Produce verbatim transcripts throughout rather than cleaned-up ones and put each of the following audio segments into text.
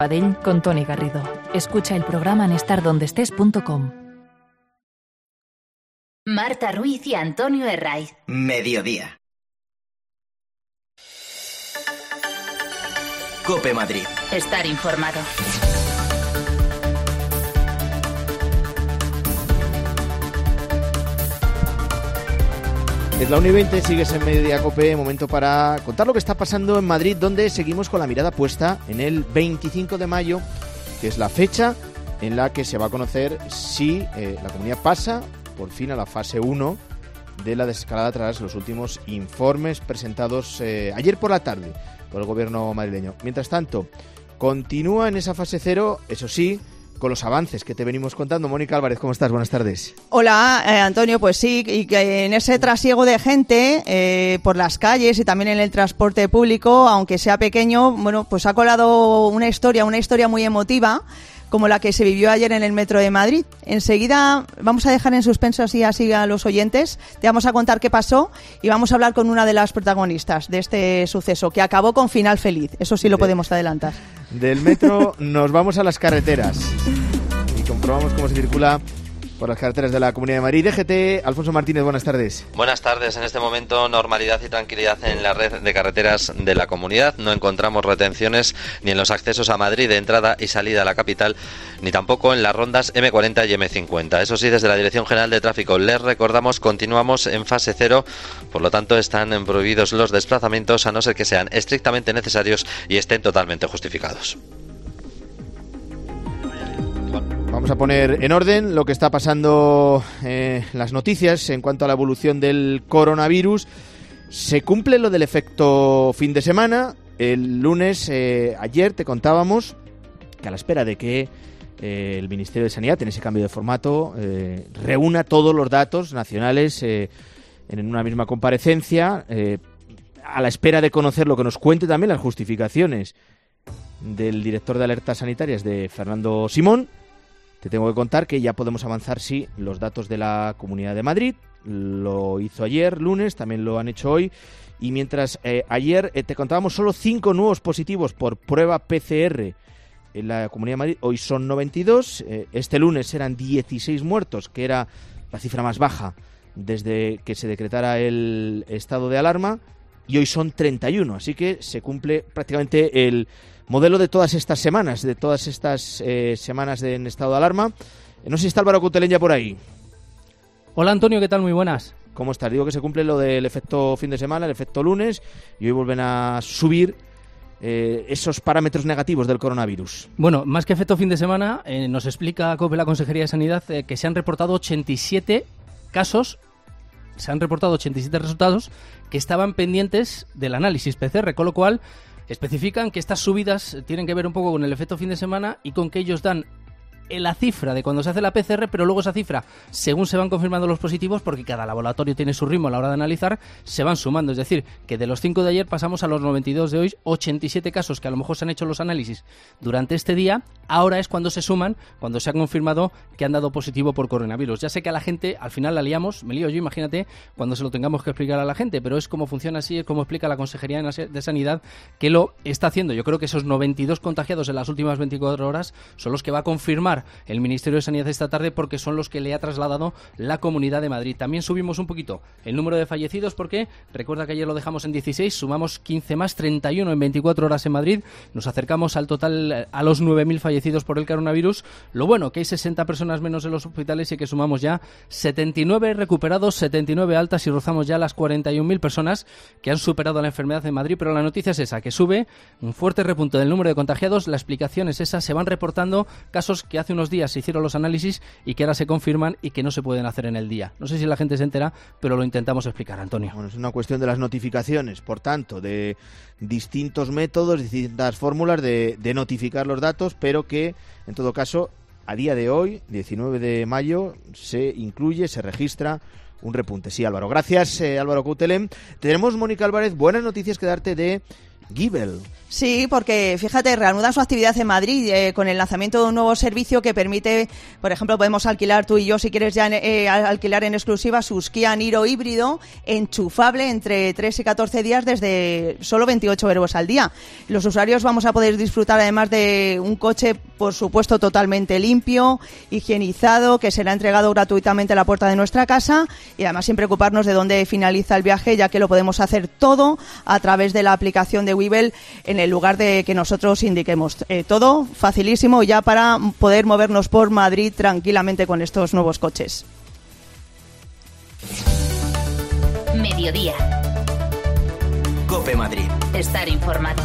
Padell con Toni Garrido. Escucha el programa en estar donde estés punto com. Marta Ruiz y Antonio Herraiz. Mediodía. COPE Madrid. Estar informado. Es la una y veinte, sigues en Mediodía COPE, momento para contar lo que está pasando en Madrid, donde seguimos con la mirada puesta en el veinticinco de mayo, que es la fecha en la que se va a conocer si eh, la comunidad pasa por fin a la fase uno de la desescalada tras los últimos informes presentados eh, ayer por la tarde por el gobierno madrileño. Mientras tanto, continúa en esa fase cero, eso sí, con los avances que te venimos contando. Mónica Álvarez, ¿cómo estás? Buenas tardes. Hola, eh, Antonio, pues sí, y que en ese trasiego de gente eh, por las calles y también en el transporte público, aunque sea pequeño, bueno, pues ha colado una historia, una historia muy emotiva, como la que se vivió ayer en el metro de Madrid. Enseguida vamos a dejar en suspenso así, así a los oyentes, te vamos a contar qué pasó y vamos a hablar con una de las protagonistas de este suceso, que acabó con final feliz, eso sí lo de, podemos adelantar. Del metro nos vamos a las carreteras y comprobamos cómo se circula por las carreteras de la Comunidad de Madrid. D G T, Alfonso Martínez, buenas tardes. Buenas tardes. En este momento, normalidad y tranquilidad en la red de carreteras de la comunidad. No encontramos retenciones ni en los accesos a Madrid de entrada y salida a la capital, ni tampoco en las rondas eme cuarenta y eme cincuenta. Eso sí, desde la Dirección General de Tráfico les recordamos, continuamos en fase cero, por lo tanto están prohibidos los desplazamientos a no ser que sean estrictamente necesarios y estén totalmente justificados. Vamos a poner en orden lo que está pasando en eh, las noticias en cuanto a la evolución del coronavirus. Se cumple lo del efecto fin de semana. El lunes, eh, ayer te contábamos que a la espera de que eh, el Ministerio de Sanidad, en ese cambio de formato, eh, reúna todos los datos nacionales eh, en una misma comparecencia, eh, a la espera de conocer lo que nos cuente también las justificaciones del director de alertas sanitarias, de Fernando Simón. Te tengo que contar que ya podemos avanzar, sí, los datos de la Comunidad de Madrid. Lo hizo ayer, lunes, también lo han hecho hoy. Y mientras eh, ayer eh, te contábamos solo cinco nuevos positivos por prueba pe ce erre en la Comunidad de Madrid, hoy son noventa y dos. Eh, este lunes eran dieciséis muertos, que era la cifra más baja desde que se decretara el estado de alarma. Y hoy son treinta y uno, así que se cumple prácticamente el modelo de todas estas semanas, de todas estas eh, semanas de, en estado de alarma. No sé si está Álvaro Coutelén ya por ahí. Hola Antonio, ¿qué tal? Muy buenas. ¿Cómo estás? Digo que se cumple lo del efecto fin de semana, el efecto lunes, y hoy vuelven a subir eh, esos parámetros negativos del coronavirus. Bueno, más que efecto fin de semana, eh, nos explica COPE, la Consejería de Sanidad, eh, que se han reportado ochenta y siete casos, se han reportado ochenta y siete resultados que estaban pendientes del análisis pe ce erre, con lo cual especifican que estas subidas tienen que ver un poco con el efecto fin de semana y con que ellos dan la cifra de cuando se hace la pe ce erre, pero luego esa cifra, según se van confirmando los positivos, porque cada laboratorio tiene su ritmo a la hora de analizar, se van sumando. Es decir, que de los cinco de ayer pasamos a los noventa y dos de hoy, ochenta y siete casos que a lo mejor se han hecho los análisis durante este día. Ahora es cuando se suman, cuando se ha confirmado que han dado positivo por coronavirus. Ya sé que a la gente, al final la liamos, me lío yo, imagínate, cuando se lo tengamos que explicar a la gente, pero es como funciona así, es como explica la Consejería de Sanidad que lo está haciendo. Yo creo que esos noventa y dos contagiados en las últimas veinticuatro horas son los que va a confirmar el Ministerio de Sanidad esta tarde, porque son los que le ha trasladado la Comunidad de Madrid. También subimos un poquito el número de fallecidos, porque recuerda que ayer lo dejamos en dieciséis, sumamos quince más, treinta y uno en veinticuatro horas en Madrid. Nos acercamos al total, a los nueve mil fallecidos por el coronavirus. Lo bueno, que hay sesenta personas menos en los hospitales y que sumamos ya setenta y nueve recuperados, setenta y nueve altas y rozamos ya las cuarenta y un mil personas que han superado la enfermedad en Madrid. Pero la noticia es esa, que sube un fuerte repunte del número de contagiados. La explicación es esa, se van reportando casos que hace unos días se hicieron los análisis y que ahora se confirman y que no se pueden hacer en el día. No sé si la gente se entera, pero lo intentamos explicar, Antonio. Bueno, es una cuestión de las notificaciones, por tanto, de distintos métodos, distintas fórmulas de, de notificar los datos, pero que, en todo caso, a día de hoy, diecinueve de mayo, se incluye, se registra un repunte. Sí, Álvaro. Gracias, eh, Álvaro Coutelén. Tenemos, Mónica Álvarez, buenas noticias que darte de Givel. Sí, porque fíjate, reanudan su actividad en Madrid eh, con el lanzamiento de un nuevo servicio que permite, por ejemplo, podemos alquilar tú y yo, si quieres ya eh, alquilar en exclusiva sus Kia Niro híbrido enchufable entre tres y catorce días desde solo veintiocho euros al día. Los usuarios vamos a poder disfrutar además de un coche, por supuesto, totalmente limpio, higienizado, que será entregado gratuitamente a la puerta de nuestra casa y además sin preocuparnos de dónde finaliza el viaje, ya que lo podemos hacer todo a través de la aplicación de Webull en el lugar de que nosotros indiquemos. Eh, todo facilísimo ya para poder movernos por Madrid tranquilamente con estos nuevos coches. Mediodía. COPE Madrid. Estar informado.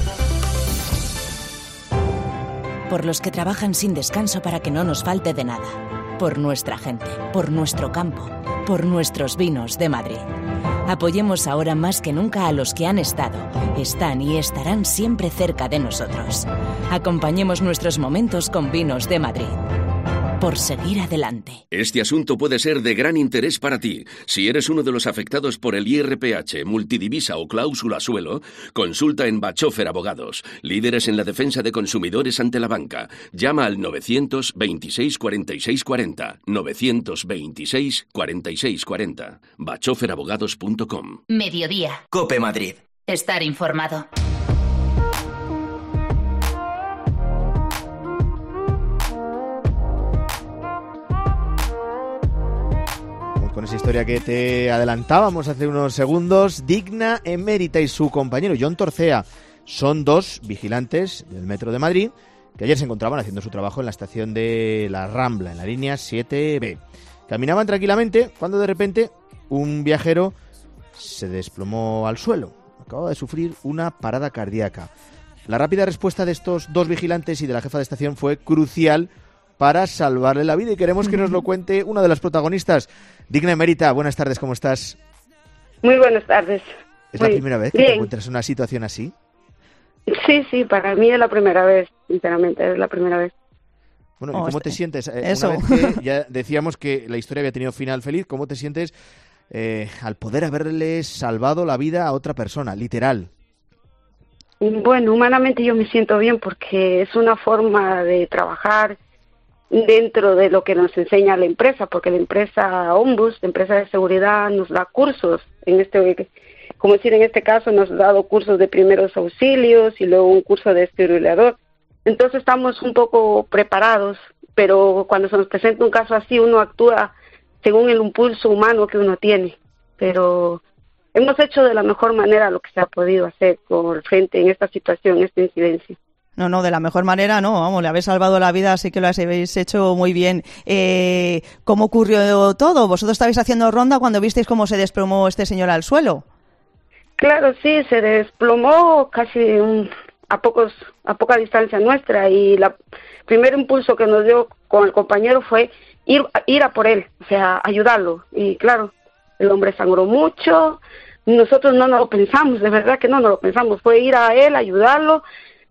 Por los que trabajan sin descanso para que no nos falte de nada. Por nuestra gente, por nuestro campo, por nuestros vinos de Madrid. Apoyemos ahora más que nunca a los que han estado, están y estarán siempre cerca de nosotros. Acompañemos nuestros momentos con Vinos de Madrid. Por seguir adelante. Este asunto puede ser de gran interés para ti. Si eres uno de los afectados por el I R P H, multidivisa o cláusula suelo, consulta en Bachofer Abogados, líderes en la defensa de consumidores ante la banca. Llama al novecientos veintiséis cuarenta y seis cuarenta, novecientos veintiséis cuarenta y seis cuarenta, bachofer abogados punto com. Mediodía. COPE Madrid. Estar informado. Con esa historia que te adelantábamos hace unos segundos, Digna Emérita y su compañero John Torcea son dos vigilantes del Metro de Madrid que ayer se encontraban haciendo su trabajo en la estación de La Rambla, en la línea siete B. Caminaban tranquilamente cuando de repente un viajero se desplomó al suelo. Acababa de sufrir una parada cardíaca. La rápida respuesta de estos dos vigilantes y de la jefa de estación fue crucial para salvarle la vida y queremos que nos lo cuente una de las protagonistas. Digna Emérita, buenas tardes, ¿cómo estás? Muy buenas tardes. ¿Es Muy la primera vez que bien. te encuentras en una situación así? Sí, sí, para mí es la primera vez, sinceramente, es la primera vez. Bueno, ¿y Oh, cómo te este- sientes? Eh, eso. Una vez que ya decíamos que la historia había tenido final feliz, ¿cómo te sientes eh, al poder haberle salvado la vida a otra persona, literal? Bueno, humanamente yo me siento bien porque es una forma de trabajar dentro de lo que nos enseña la empresa, porque la empresa Ombus, la empresa de seguridad, nos da cursos. En este, como decir, en este caso nos ha dado cursos de primeros auxilios y luego un curso de desfibrilador. Entonces estamos un poco preparados, pero cuando se nos presenta un caso así, uno actúa según el impulso humano que uno tiene. Pero hemos hecho de la mejor manera lo que se ha podido hacer por frente en esta situación, en esta incidencia. No, no, de la mejor manera no, vamos, le habéis salvado la vida, así que lo habéis hecho muy bien. Eh, ¿Cómo ocurrió todo? ¿Vosotros estabais haciendo ronda cuando visteis cómo se desplomó este señor al suelo? Claro, sí, se desplomó casi un, a pocos a poca distancia nuestra y la primer impulso que nos dio con el compañero fue ir ir a por él, o sea, ayudarlo. Y claro, el hombre sangró mucho, nosotros no nos lo pensamos, de verdad que no nos lo pensamos, fue ir a él, ayudarlo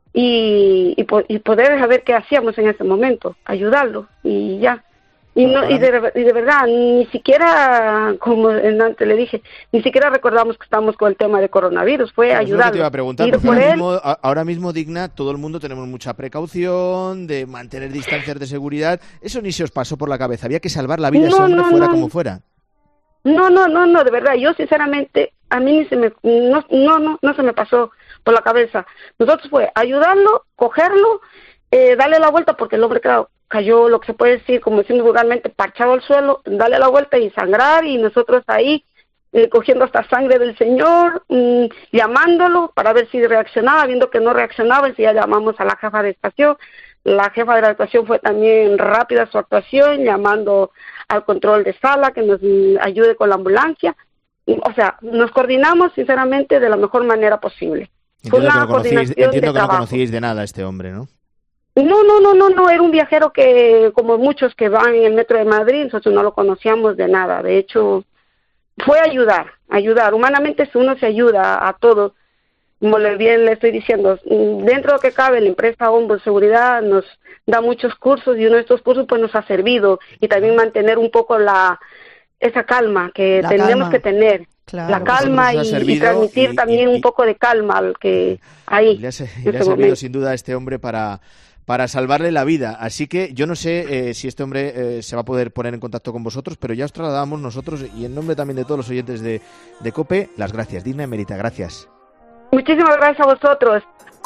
y, y, po- y poder saber qué hacíamos en ese momento, ayudarlo y ya. Y, no, y, de, y de verdad, ni siquiera, como antes le dije, ni siquiera recordamos que estábamos con el tema de coronavirus, fue Eso es lo que ayudarlo. te iba a preguntar, ir porque por ahora él. mismo, a- ahora mismo, Digna, todo el mundo tenemos mucha precaución de mantener distancias de seguridad. Eso ni se os pasó por la cabeza. Había que salvar la vida a ese No, hombre no, fuera no. como fuera. No, no, no, no, de verdad, yo sinceramente, a mí ni se me, no, no, no, no se me pasó por la cabeza. Nosotros fue ayudarlo, cogerlo, eh, darle la vuelta, porque el hombre, claro, cayó, lo que se puede decir, como decimos vulgarmente, parchado al suelo, darle la vuelta y sangrar, y nosotros ahí, eh, cogiendo hasta sangre del señor, mmm, llamándolo para ver si reaccionaba, viendo que no reaccionaba, y ya llamamos a la jefa de estación. La jefa de la actuación fue también rápida su actuación, llamando al control de sala que nos mm, ayude con la ambulancia. O sea, nos coordinamos sinceramente de la mejor manera posible. Fue Entiendo que una no conocíais, coordinación entiendo de que no trabajo. conocíais de nada a este hombre, ¿no? No, no, no, no, no, era un viajero que, como muchos que van en el metro de Madrid, nosotros no lo conocíamos de nada. De hecho, fue ayudar, ayudar. Humanamente, si uno se ayuda a todo, como le bien le estoy diciendo, dentro de lo que cabe, la empresa Ombus Seguridad nos da muchos cursos y uno de estos cursos pues nos ha servido y también mantener un poco la esa calma que La tenemos calma. que tener, Claro. la calma y, y transmitir y, también y, y, un poco de calma al que hay. Le ha, le ha servido sin duda a este hombre para, para salvarle la vida. Así que yo no sé eh, si este hombre eh, se va a poder poner en contacto con vosotros, pero ya os trasladamos nosotros y en nombre también de todos los oyentes de, de COPE, las gracias. Digna Emérita, gracias. Muchísimas gracias a vosotros.